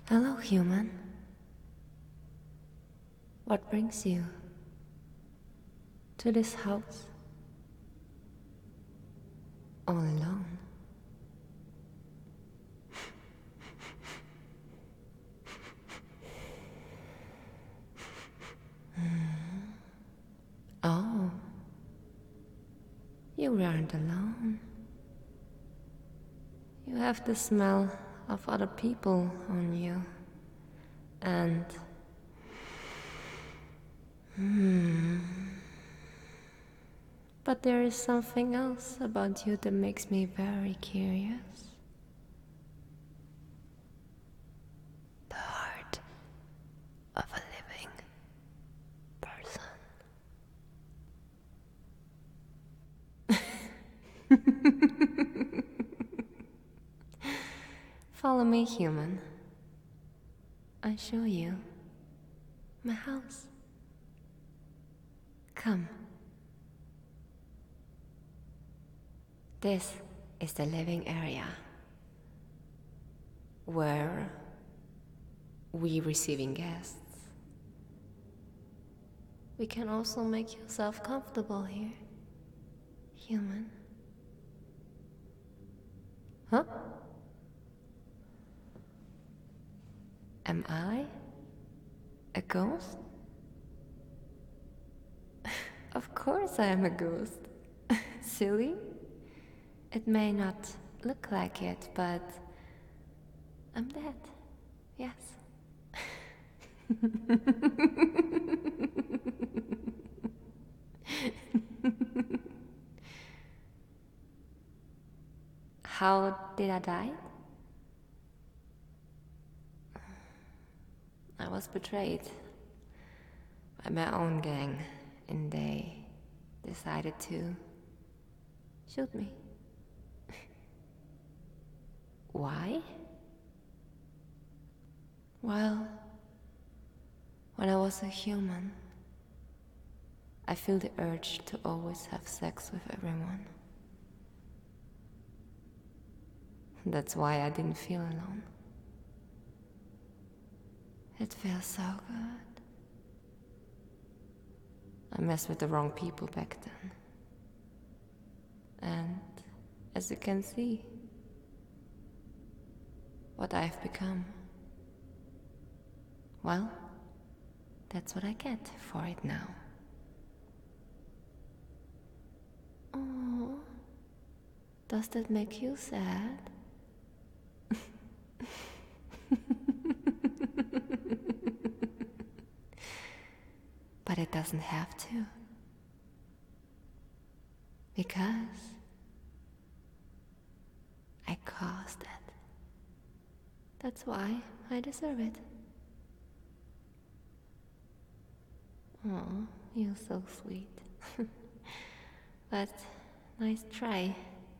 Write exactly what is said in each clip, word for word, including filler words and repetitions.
Hello, human. What brings you to this house all alone? Oh, you weren't alone. You have the smell of other people on you. And. Hmm. But there is something else about you that makes me very curious. The heart of a living person. Follow me, human. I show you my house. Come. This is the living area where we receiving guests. We can also make yourself comfortable here, human. Huh? Am I a ghost? Of course I am a ghost. Silly? It may not look like it, but I'm dead. Yes. How did I die? I was betrayed by my own gang, and they decided to shoot me. Why? Well, when I was a human, I feel the urge to always have sex with everyone. That's why I didn't feel alone. It feels so good. I messed with the wrong people back then. And as you can see, what I've become, well, that's what I get for it now. Oh, does that make you sad? But it doesn't have to. Because I caused it. That's why I deserve it. Oh, you're so sweet. But nice try.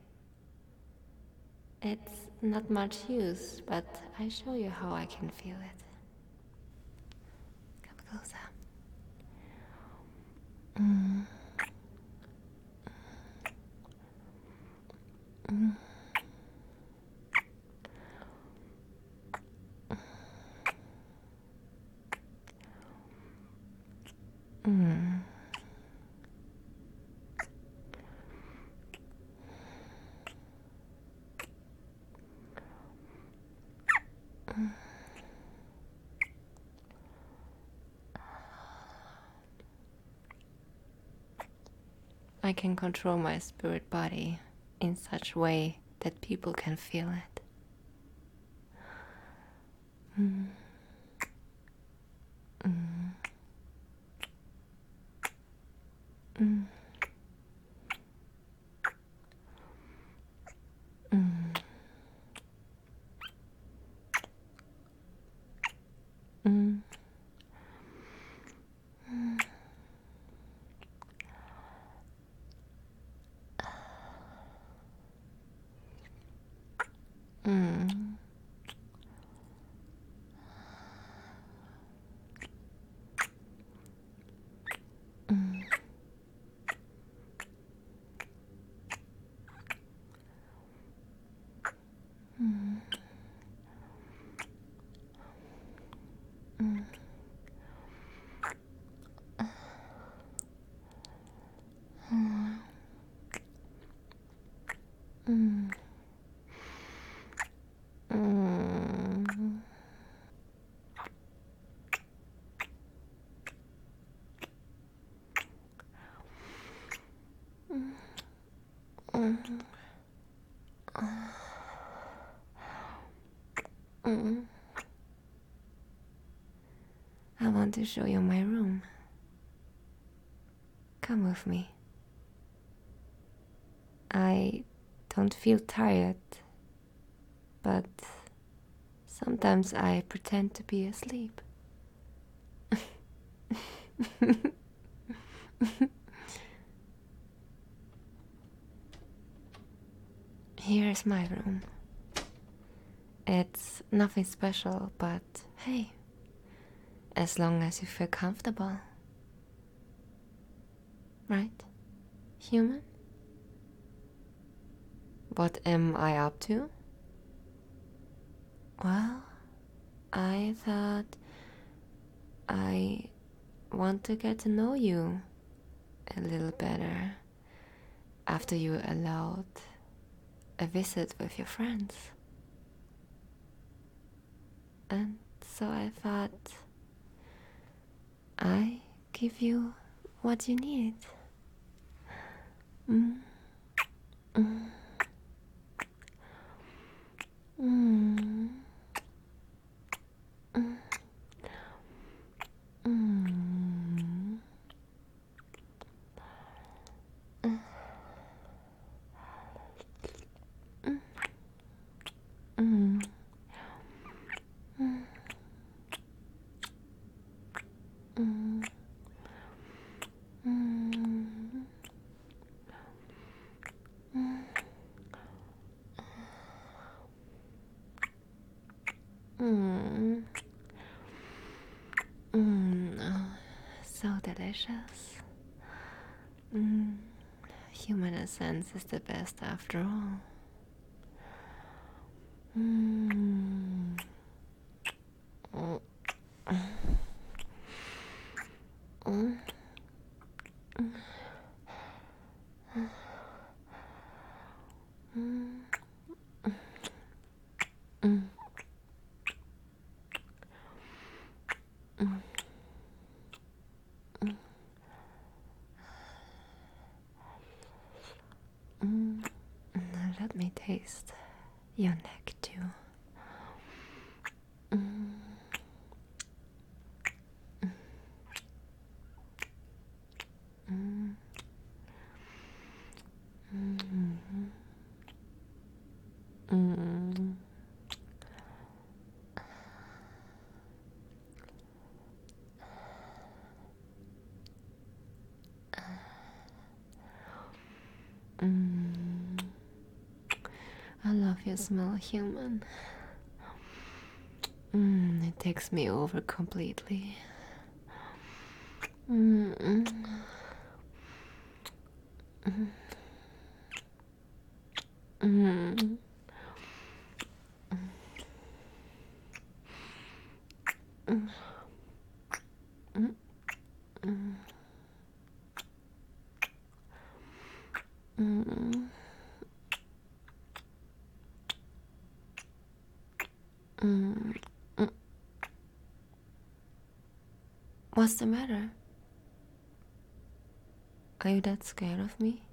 It's not much use, but I show you how I can feel it. Come closer. Mm. Mm. Mm. I can control my spirit body in such a way that people can feel it. Mm. Mm. Mm. Mm. Mm. Mm. Mm. Mm. Mm. Mm. I want to show you my room. Come with me. I don't feel tired, but sometimes I pretend to be asleep. Here's my room. It's nothing special, but hey, as long as you feel comfortable. Right? Human? What am I up to? Well, I thought I want to get to know you a little better after you allowed a visit with your friends. And so I thought I give you what you need. Mm. Mm. Mm. Mm. Mm. Mm. Mm. Mm. Mm. Mm. Mm. Oh, so delicious. Mm. Human essence is the best after all. Mm. Mm. Mm. Mm. Mm. Mm. Now let me taste your neck too. Mm. Mm. Mm. Mm. Mm. I love your smell, human. Mm, it takes me over completely. Mm. Mm. Mm. Mm. Mm. Mm. Mm. Mm. What's the matter? Are you that scared of me?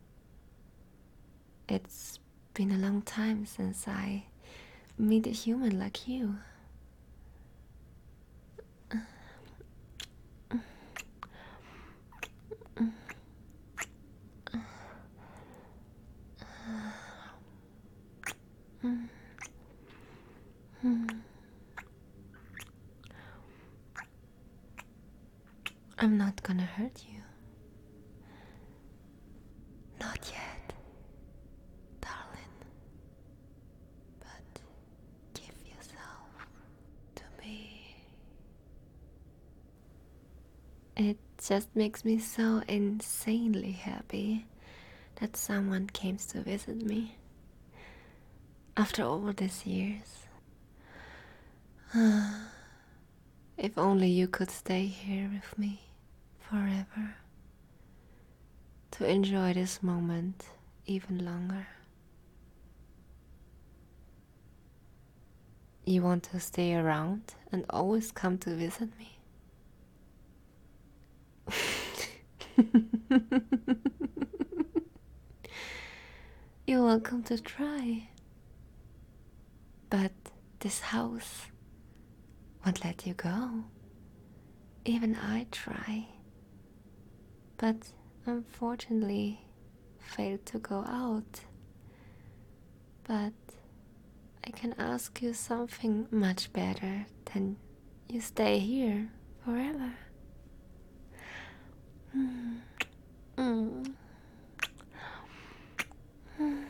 It's been a long time since I meet a human like you. Mm. Mm. I'm not gonna hurt you. Not yet, darling. But give yourself to me. It just makes me so insanely happy that someone came to visit me after all these years. If only you could stay here with me forever, to enjoy this moment even longer. You want to stay around and always come to visit me? You're welcome to try. But this house won't let you go. Even I try. But unfortunately failed to go out. But I can ask you something much better than you stay here forever. Mm. Mm. Mm.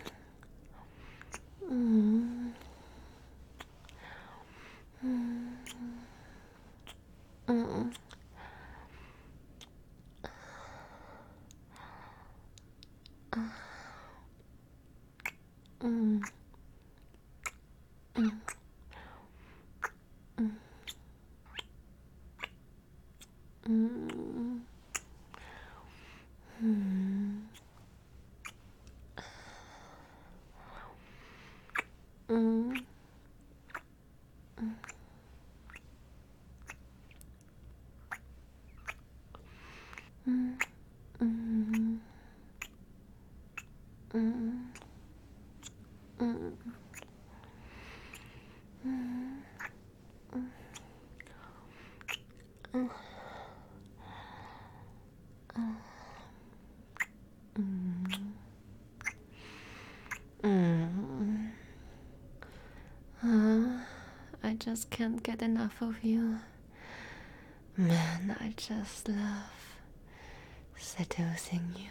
Mm. Mm. Mm. Mm. Mm. Mm. Mm. Mm. Mm. Mm. Mm. Mm. Uh, I just can't get enough of you. Man, I just love seducing you.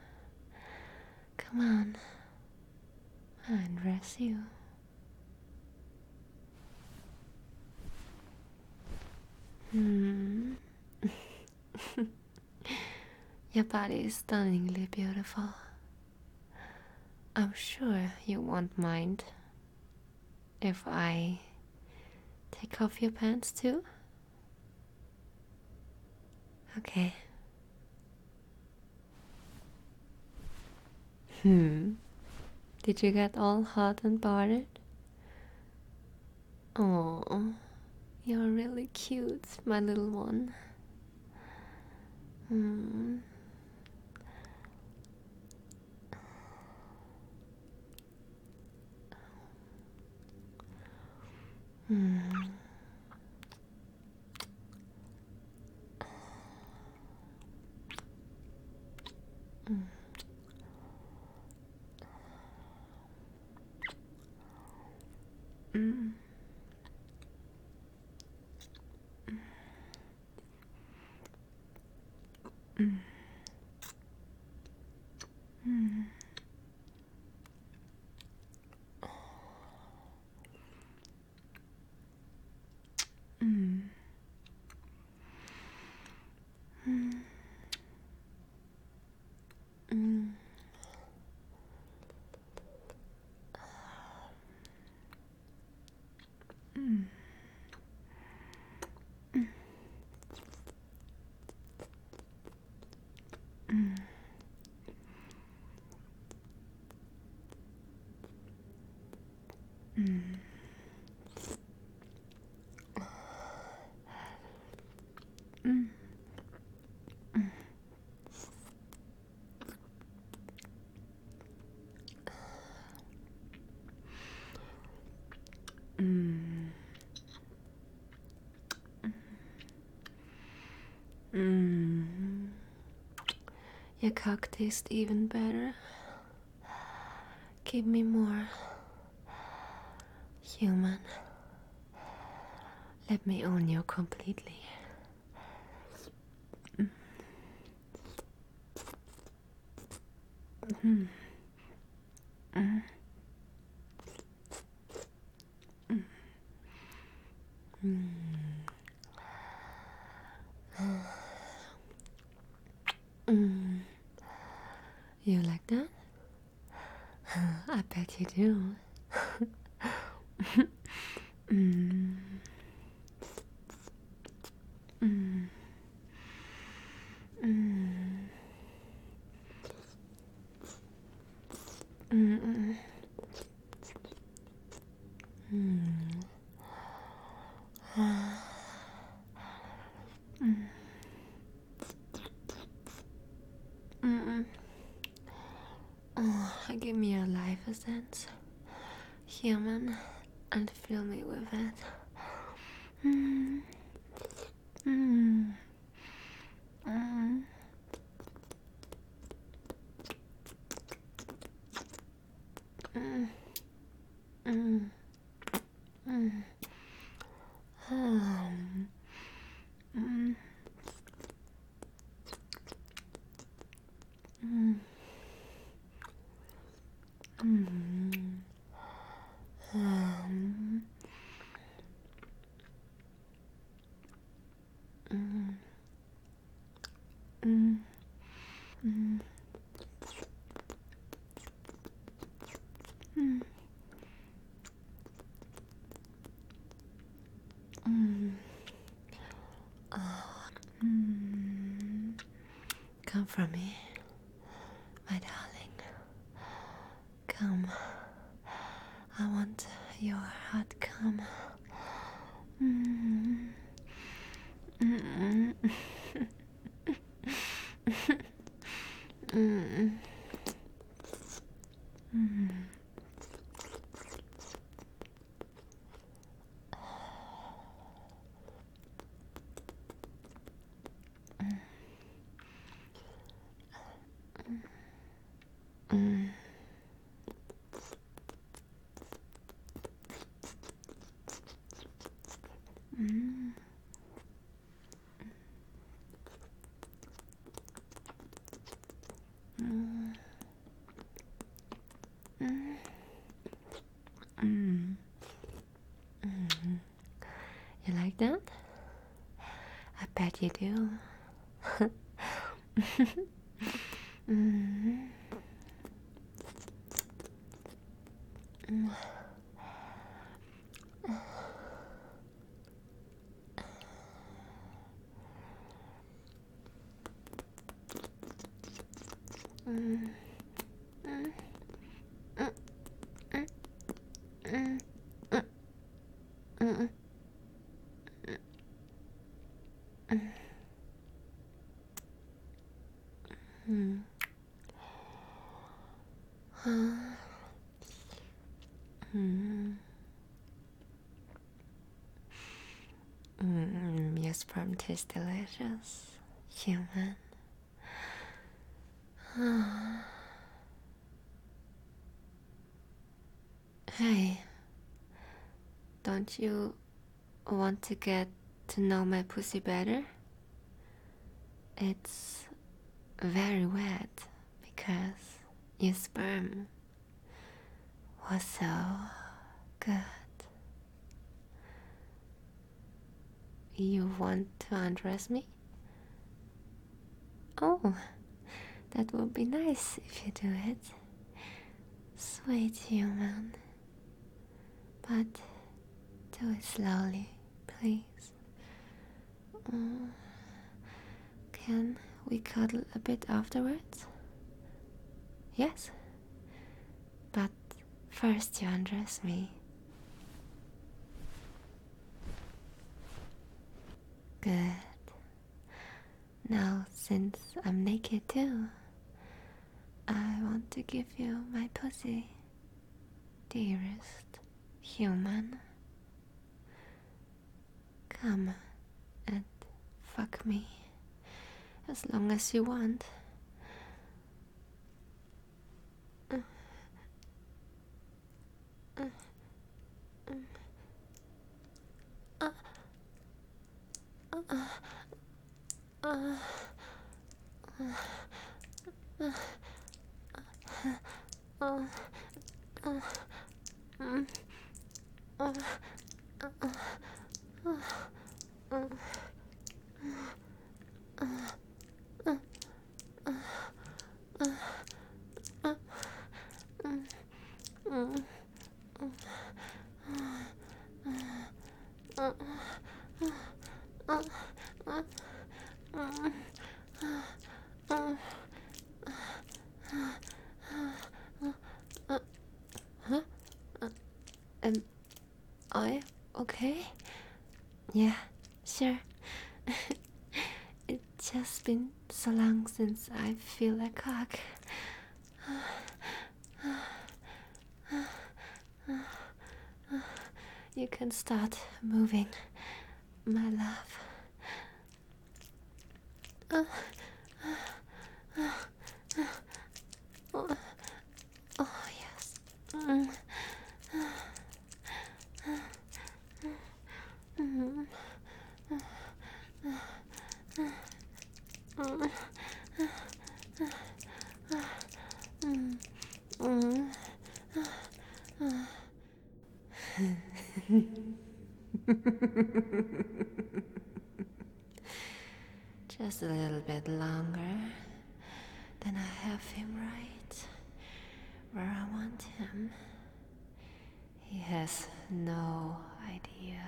Come on, I'll undress you. Hmm. Your body is stunningly beautiful. I'm sure you won't mind if I take off your pants too. Okay. Hmm. Did you get all hot and bothered? Oh, you're really cute, my little one. Hmm. Hmm. Mm. Mm. Mm. Mm. Mm. Mm. Mm. Mm. Mm. Mm. Mm. Mm. Your cock tastes even better. Give me more. Human. Let me own you completely. Mm. Mm. Mm. Mm. You like that? I bet you do. Mm. Mm. Mm. Mm. Mm. Mm. Oh, give me your life essence, human, and fill me with it. Mm. Mm. Mm. Mm. Mm. Mm. Um. Mm. Mm. Mm. Um. Mm. Mm. Mm. Mm. Mm. Mm. Come from me, my darling. Come. I want your heart. Come. Mm. Mm. Mm. Mm. Mm. Mm. Mm. Mm. Mm. Mm. You like that? I bet you do. Mm. Mm. Mm. Mm. Mm. Mm. Mm. Mm. Mm. Mm. Your sperm tastes delicious, human. Hey, don't you want to get to know my pussy better? It's very wet because your sperm was so good. You want to undress me? Oh, that would be nice if you do it. Sweet human. But do it slowly, please. Mm, can we cuddle a bit afterwards? Yes? But first you undress me. Good. Now, since I'm naked too, I want to give you my pussy, dearest human. Come and fuck me as long as you want. Am I okay? Yeah, sure. It's just been so long since I feel a cock. You can start moving, my love. Uh, uh, uh, uh, oh, yes. Mm. Mm. Mm. Just a little bit longer, then I have him right where I want him. He has no idea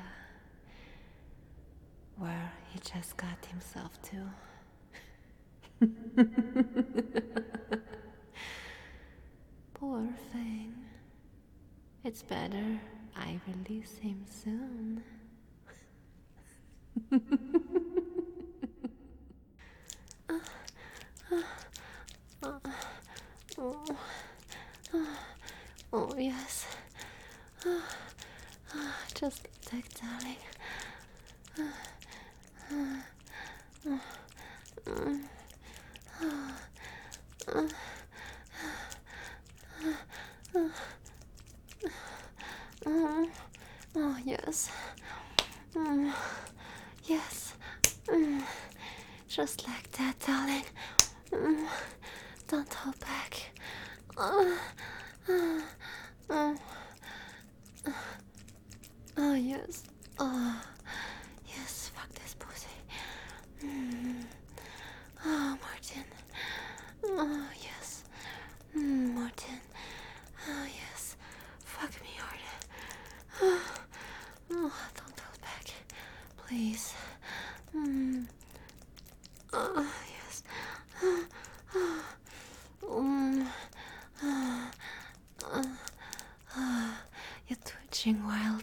where he just got himself to. Poor thing. It's better I release him soon. Oh, oh yes. Just like darling. Oh yes. Mm. Yes. Mm. Just like that, darling. Mm. Don't hold back. Uh, uh, uh, uh. Oh yes. Oh yes. Fuck this pussy. Mm. Oh Martin. Oh yes. Mm, Martin. Oh yes. Fuck me hard. Oh, oh, don't hold back, please. Mm. Oh yes. Oh, oh. Mm. Oh, oh, oh. You're twitching wild.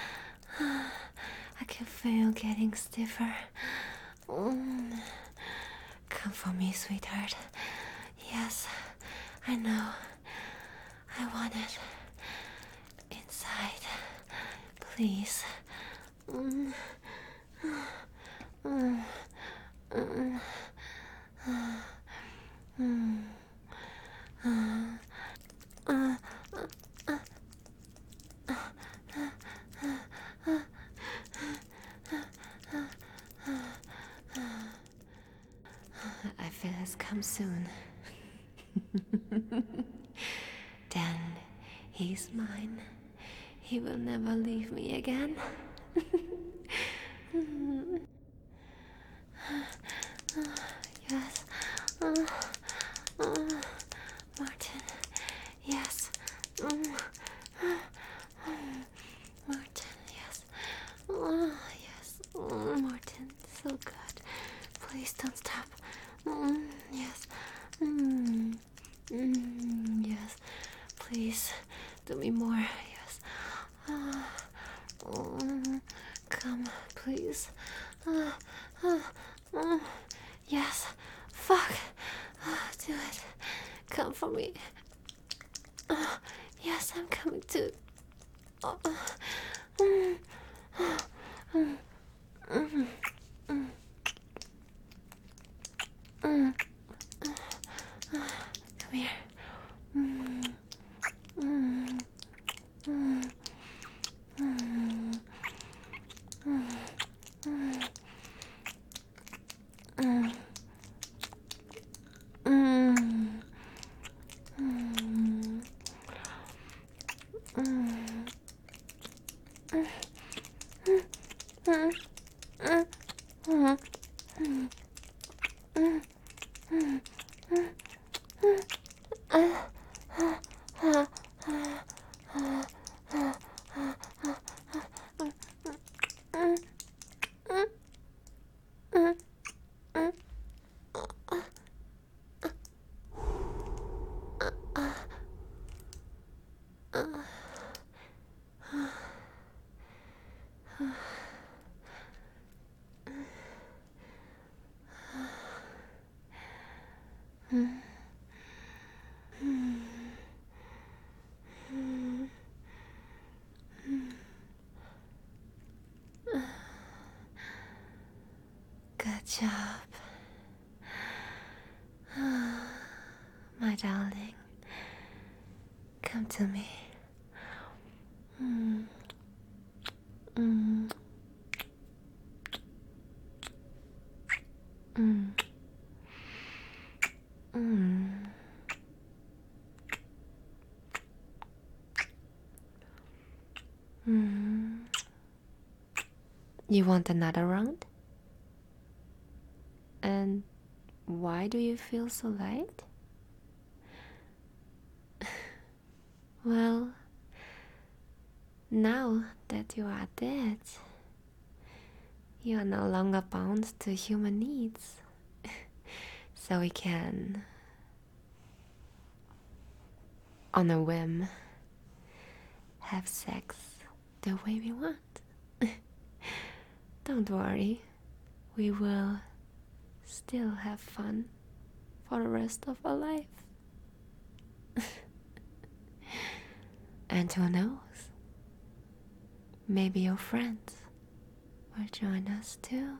I can feel you getting stiffer. Mm. Come for me, sweetheart. Yes, I know. I want it. Inside. Please. Mm. Mm. Mm. Mm. Uh. Uh. Uh. I feel it's come soon. Then he's mine. He will never leave me again. Yes. Uh, uh, Martin. Yes. Mm. Martin, yes. Oh, yes. Oh, Martin, so good. Please don't stop. Mm, yes. Mm, mm, yes. Please, do me more. Yes. Uh, mm, come, please. Uh, uh, uh, yes. Fuck. Uh, do it. Come for me. Uh, yes, I'm coming to. Uh, mm, mm, mm, mm, mm. Come here. Mm, mm, mm, mm, mm, mm, mm, mm, mm, mm. job. My darling, come to me. Mm. Mm. Mm. Mm. Mm. You want another round? And why do you feel so light? Well, now that you are dead, you are no longer bound to human needs. So we can, on a whim, have sex the way we want. Don't worry, we will still have fun for the rest of our life. And who knows, maybe your friends will join us too.